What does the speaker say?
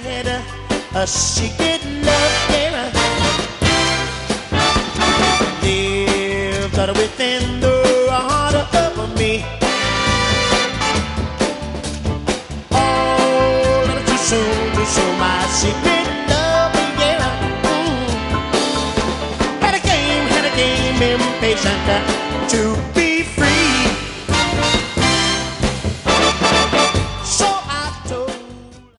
had a secret love, yeah. Lived within the heart of me. All too soon to show my secret love, yeah. Had a game impatient to be free.